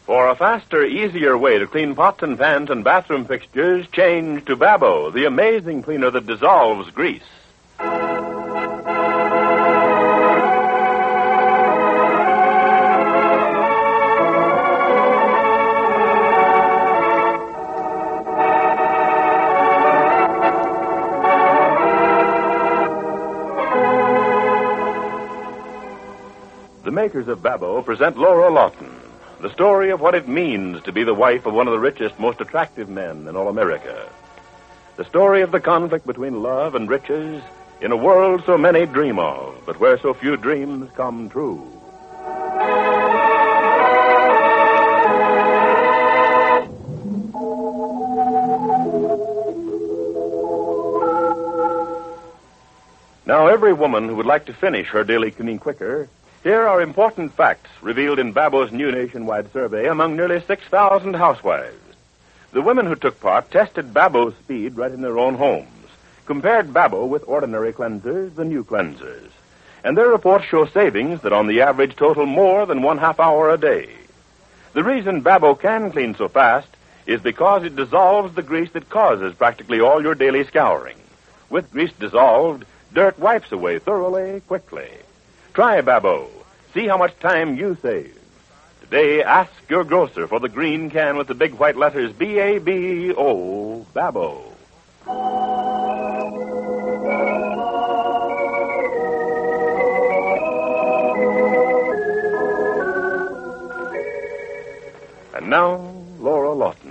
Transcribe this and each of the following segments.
For a faster, easier way to clean pots and pans and bathroom fixtures, change to Babbo, the amazing cleaner that dissolves grease. The makers of Babbo present Laura Lawton, the story of what it means to be the wife of one of the richest, most attractive men in all America. The story of the conflict between love and riches in a world so many dream of, but where so few dreams come true. Now, every woman who would like to finish her daily cleaning quicker, here are important facts revealed in Babbo's new nationwide survey among nearly 6,000 housewives. The women who took part tested Babbo's speed right in their own homes, compared Babbo with ordinary cleansers, the new cleansers. And their reports show savings that on the average total more than 1/2 hour a day. The reason Babbo can clean so fast is because it dissolves the grease that causes practically all your daily scouring. With grease dissolved, dirt wipes away thoroughly, quickly. Try Babbo. See how much time you save. Today, ask your grocer for the green can with the big white letters B-A-B-O, Babbo. And now, Laura Lawton.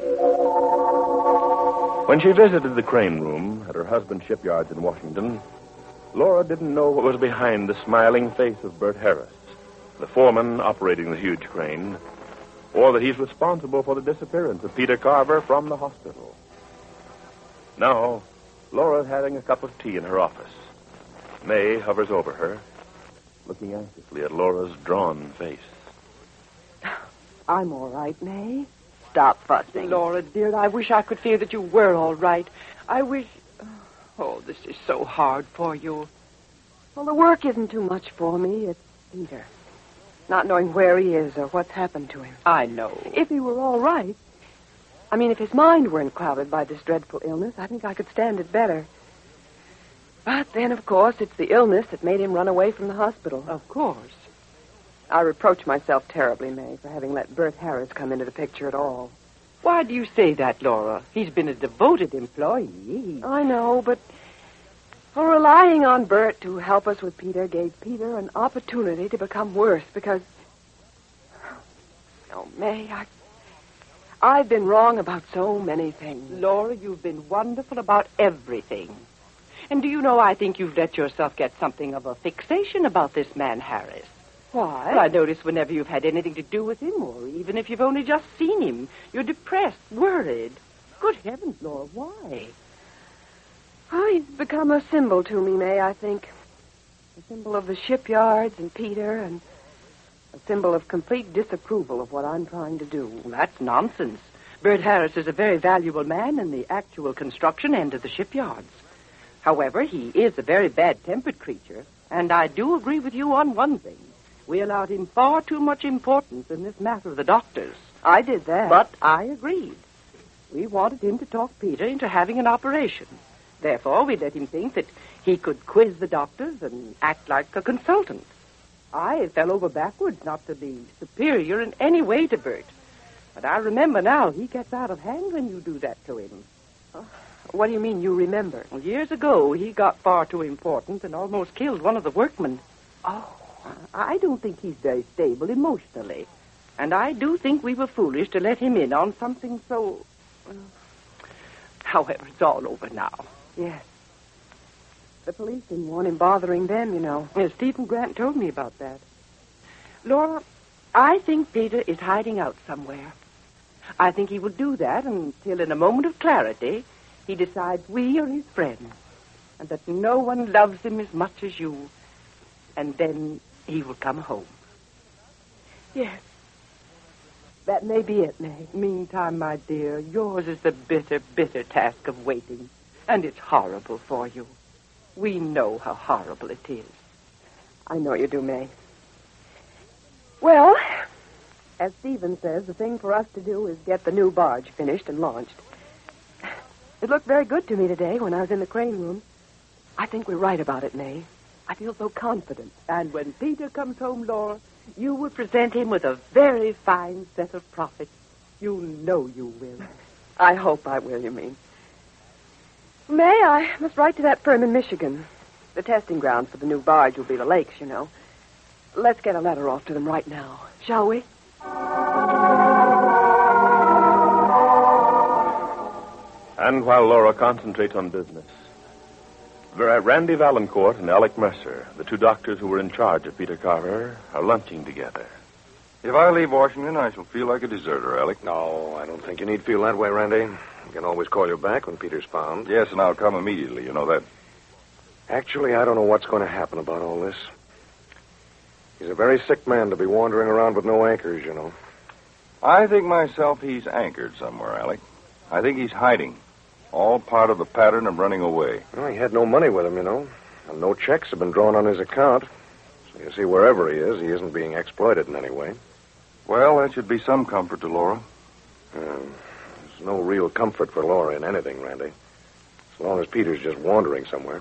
When she visited the crane room at her husband's shipyards in Washington, Laura didn't know what was behind the smiling face of Bert Harris, the foreman operating the huge crane, or that he's responsible for the disappearance of Peter Carver from the hospital. Now, Laura's having a cup of tea in her office. May hovers over her, looking anxiously at Laura's drawn face. I'm all right, May. Stop fussing. Laura, dear, I wish I could feel that you were all right. I wish... Oh, this is so hard for you. Well, the work isn't too much for me. It's Peter. Not knowing where he is or what's happened to him. I know. If he were all right. I mean, if his mind weren't clouded by this dreadful illness, I think I could stand it better. But then, of course, it's the illness that made him run away from the hospital. Of course. I reproach myself terribly, May, for having let Bert Harris come into the picture at all. Why do you say that, Laura? He's been a devoted employee. I know, but relying on Bert to help us with Peter gave Peter an opportunity to become worse because... Oh, May, I've been wrong about so many things. Laura, you've been wonderful about everything. And do you know, I think you've let yourself get something of a fixation about this man, Harris. Why? Well, I notice whenever you've had anything to do with him, or even if you've only just seen him, you're depressed, worried. Good heavens, Laura, why? Oh, he's become a symbol to me, May, I think. A symbol of the shipyards and Peter, and a symbol of complete disapproval of what I'm trying to do. Well, that's nonsense. Bert Harris is a very valuable man in the actual construction end of the shipyards. However, he is a very bad-tempered creature, and I do agree with you on one thing. We allowed him far too much importance in this matter of the doctors. I did that. But I agreed. We wanted him to talk Peter into having an operation. Therefore, we let him think that he could quiz the doctors and act like a consultant. I fell over backwards not to be superior in any way to Bert. But I remember now he gets out of hand when you do that to him. What do you mean, you remember? Well, years ago, he got far too important and almost killed one of the workmen. Oh. I don't think he's very stable emotionally. And I do think we were foolish to let him in on something so... However, it's all over now. Yes. The police didn't want him bothering them, you know. Yes, Stephen Grant told me about that. Laura, I think Peter is hiding out somewhere. I think he will do that until in a moment of clarity he decides we are his friends and that no one loves him as much as you. And then he will come home. Yes. That may be it, May. Meantime, my dear, yours is the bitter, bitter task of waiting. And it's horrible for you. We know how horrible it is. I know you do, May. Well, As Stephen says, the thing for us to do is get the new barge finished and launched. It looked very good to me today when I was in the crane room. I think we're right about it, May. I feel so confident. And when Peter comes home, Laura, you will present him with a very fine set of profits. You know you will. I hope I will, you mean. May, I must write to that firm in Michigan. The testing grounds for the new barge will be the lakes, you know. Let's get a letter off to them right now, shall we? And while Laura concentrates on business, Randy Valancourt and Alec Mercer, the two doctors who were in charge of Peter Carver, are lunching together. If I leave Washington, I shall feel like a deserter, Alec. No, I don't think you need feel that way, Randy. You can always call you back when Peter's found. Yes, and I'll come immediately, you know that. Actually, I don't know what's going to happen about all this. He's a very sick man to be wandering around with no anchors, you know. I think myself he's anchored somewhere, Alec. I think he's hiding. All part of the pattern of running away. Well, he had no money with him, you know. And no checks have been drawn on his account. So you see, wherever he is, he isn't being exploited in any way. Well, that should be some comfort to Laura. There's no real comfort for Laura in anything, Randy. As long as Peter's just wandering somewhere.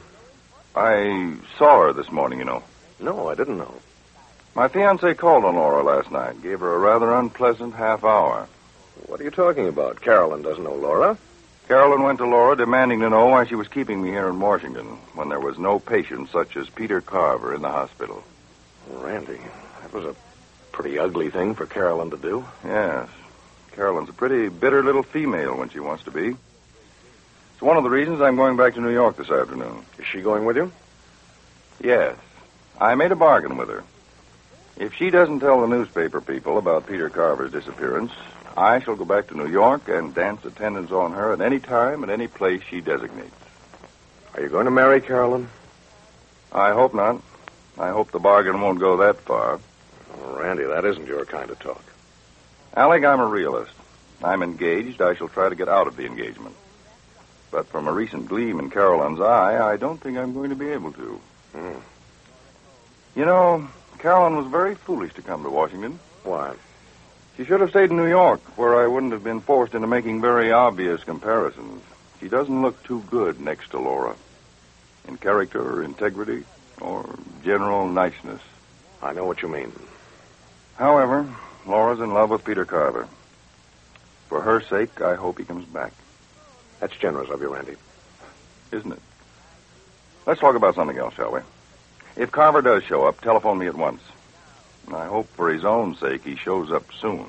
I saw her this morning, you know. No, I didn't know. My fiancée called on Laura last night. Gave her a rather unpleasant half hour. What are you talking about? Carolyn doesn't know Laura. Carolyn went to Laura demanding to know why she was keeping me here in Washington when there was no patient such as Peter Carver in the hospital. Randy, that was a pretty ugly thing for Carolyn to do. Yes. Carolyn's a pretty bitter little female when she wants to be. It's one of the reasons I'm going back to New York this afternoon. Is she going with you? Yes. I made a bargain with her. If she doesn't tell the newspaper people about Peter Carver's disappearance, I shall go back to New York and dance attendance on her at any time and any place she designates. Are you going to marry Carolyn? I hope not. I hope the bargain won't go that far. Oh, Randy, that isn't your kind of talk. Alec, I'm a realist. I'm engaged. I shall try to get out of the engagement. But from a recent gleam in Carolyn's eye, I don't think I'm going to be able to. You know, Carolyn was very foolish to come to Washington. Why? She should have stayed in New York, where I wouldn't have been forced into making very obvious comparisons. She doesn't look too good next to Laura. In character or integrity or general niceness. I know what you mean. However, Laura's in love with Peter Carver. For her sake, I hope he comes back. That's generous of you, Randy. Isn't it? Let's talk about something else, shall we? If Carver does show up, telephone me at once. I hope for his own sake he shows up soon.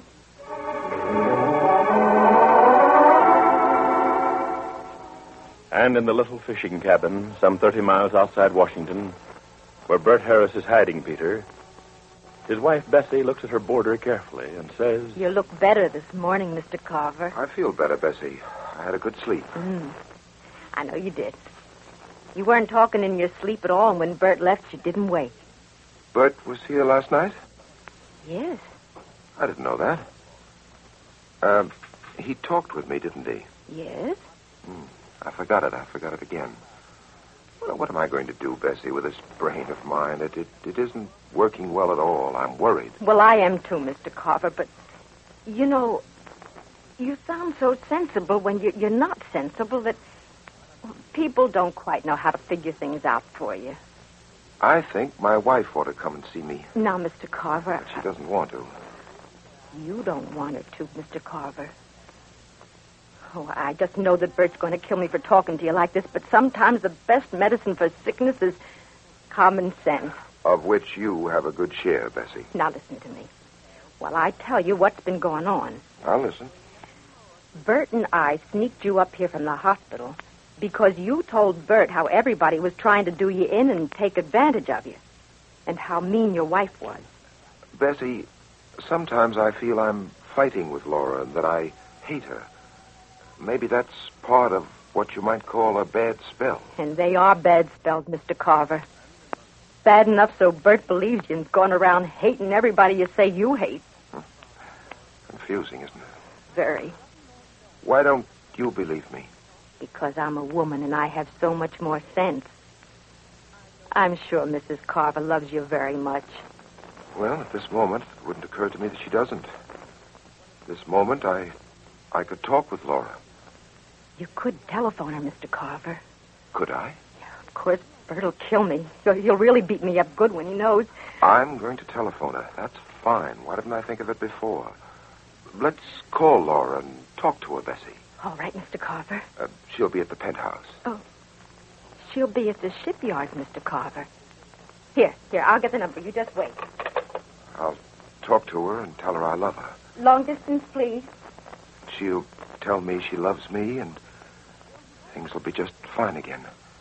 And in the little fishing cabin, some 30 miles outside Washington, where Bert Harris is hiding Peter, his wife, Bessie, looks at her boarder carefully and says, You look better this morning, Mr. Carver. I feel better, Bessie. I had a good sleep. I know you did. You weren't talking in your sleep at all, and when Bert left, you didn't wake. Bert was here last night? Yes. I didn't know that. He talked with me, didn't he? Yes? I forgot it again. Well, what am I going to do, Bessie, with this brain of mine? It isn't working well at all. I'm worried. Well, I am too, Mr. Carver, but, you know, you sound so sensible when you're not sensible that people don't quite know how to figure things out for you. I think my wife ought to come and see me. Now, Mr. Carver... She doesn't want to. You don't want her to, Mr. Carver. Oh, I just know that Bert's going to kill me for talking to you like this, but sometimes the best medicine for sickness is common sense. Of which you have a good share, Bessie. Now, listen to me. While I tell you what's been going on. I'll listen. Bert and I sneaked you up here from the hospital because you told Bert how everybody was trying to do you in and take advantage of you, and how mean your wife was. Bessie, sometimes I feel I'm fighting with Laura and that I hate her. Maybe that's part of what you might call a bad spell. And they are bad spells, Mr. Carver. Bad enough so Bert believes you and's going around hating everybody you say you hate. Confusing, isn't it? Very. Why don't you believe me? Because I'm a woman and I have so much more sense. I'm sure Mrs. Carver loves you very much. Well, at this moment, it wouldn't occur to me that she doesn't. this moment, I could talk with Laura. You could telephone her, Mr. Carver. Could I? Of course, Bert'll kill me. He'll really beat me up good when he knows. I'm going to telephone her. That's fine. Why didn't I think of it before? Let's call Laura and talk to her, Bessie. All right, Mr. Carver. She'll be at the penthouse. Oh, she'll be at the shipyard, Mr. Carver. Here, I'll get the number. You just wait. I'll talk to her and tell her I love her. Long distance, please. She'll tell me she loves me, and things will be just fine again.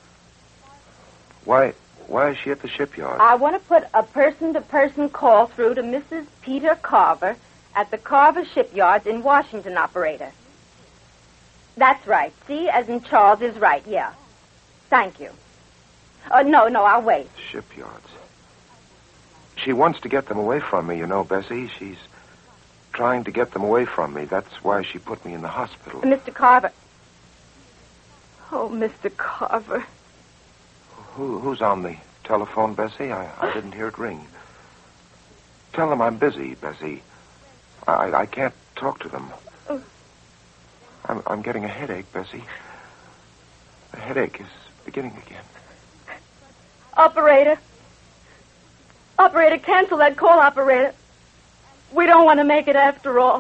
Why is she at the shipyard? I want to put a person-to-person call through to Mrs. Peter Carver at the Carver Shipyards in Washington, operator. That's right. C as in Charles is right, yeah. Thank you. No, I'll wait. Shipyards. She wants to get them away from me, you know, Bessie. She's trying to get them away from me. That's why she put me in the hospital. Mr. Carver. Oh, Mr. Carver. Who's on the telephone, Bessie? I didn't hear it ring. Tell them I'm busy, Bessie. I can't talk to them. I'm getting a headache, Bessie. The headache is beginning again. Operator, cancel that call, operator. We don't want to make it after all.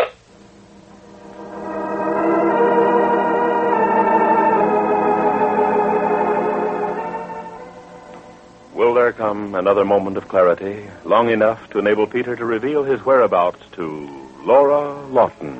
Will there come another moment of clarity, long enough to enable Peter to reveal his whereabouts to Laura Lawton?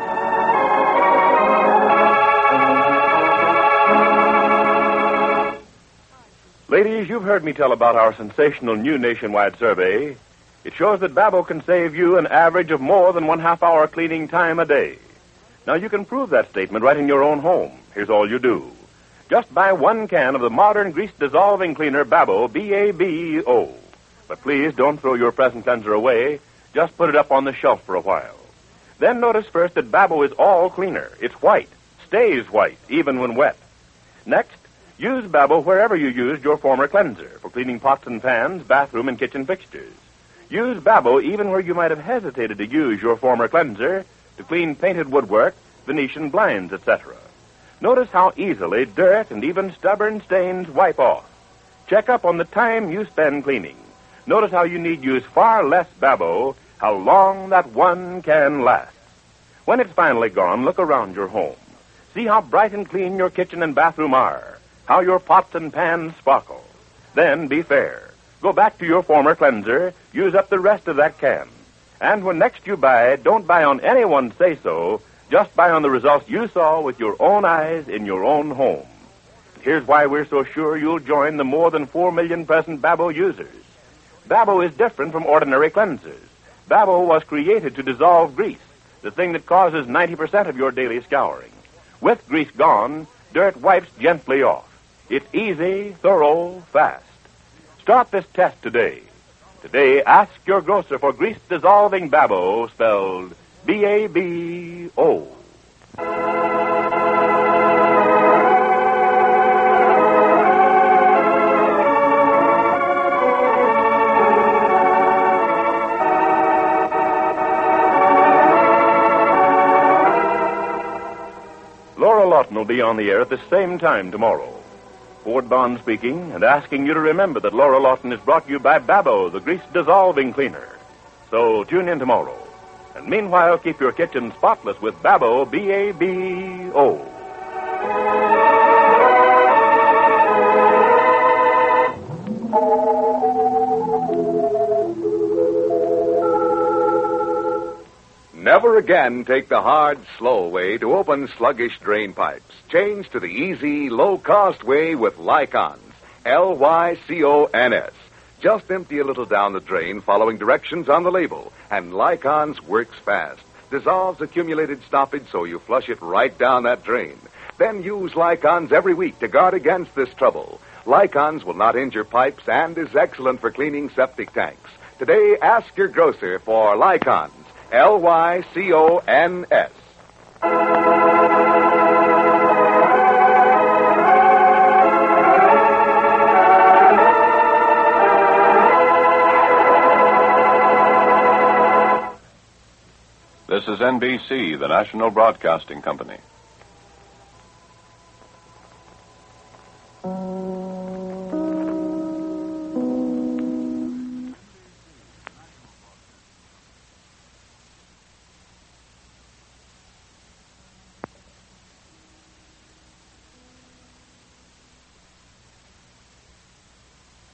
Ladies, you've heard me tell about our sensational new nationwide survey. It shows that Babbo can save you an average of more than 1/2 hour cleaning time a day. Now, you can prove that statement right in your own home. Here's all you do. Just buy 1 can of the modern grease-dissolving cleaner Babbo, B-A-B-O. But please don't throw your present cleanser away. Just put it up on the shelf for a while. Then notice first that Babbo is all cleaner. It's white, stays white, even when wet. Next, use Babbo wherever you used your former cleanser, for cleaning pots and pans, bathroom and kitchen fixtures. Use Babbo even where you might have hesitated to use your former cleanser, to clean painted woodwork, Venetian blinds, etc. Notice how easily dirt and even stubborn stains wipe off. Check up on the time you spend cleaning. Notice how you need use far less Babbo, how long that 1 can last. When it's finally gone, look around your home. See how bright and clean your kitchen and bathroom are, how your pots and pans sparkle. Then be fair. Go back to your former cleanser, use up the rest of that can. And when next you buy, don't buy on anyone's say-so, just buy on the results you saw with your own eyes in your own home. Here's why we're so sure you'll join the more than 4 million present Babbo users. Babbo is different from ordinary cleansers. Babbo was created to dissolve grease, the thing that causes 90% of your daily scouring. With grease gone, dirt wipes gently off. It's easy, thorough, fast. Start this test today. Today, ask your grocer for grease-dissolving Babbo, spelled B-A-B-O. Laura Lawton will be on the air at the same time tomorrow. Ford Bond speaking, and asking you to remember that Laura Lawton is brought to you by Babbo, the grease-dissolving cleaner. So tune in tomorrow. And meanwhile, keep your kitchen spotless with Babbo, B-A-B-O. Never again take the hard, slow way to open sluggish drain pipes. Change to the easy, low-cost way with Lycons. L-Y-C-O-N-S. Just empty a little down the drain following directions on the label, and Lycons works fast. Dissolves accumulated stoppage so you flush it right down that drain. Then use Lycons every week to guard against this trouble. Lycons will not injure pipes and is excellent for cleaning septic tanks. Today, ask your grocer for Lycons. L-Y-C-O-N-S. This is NBC, the National Broadcasting Company.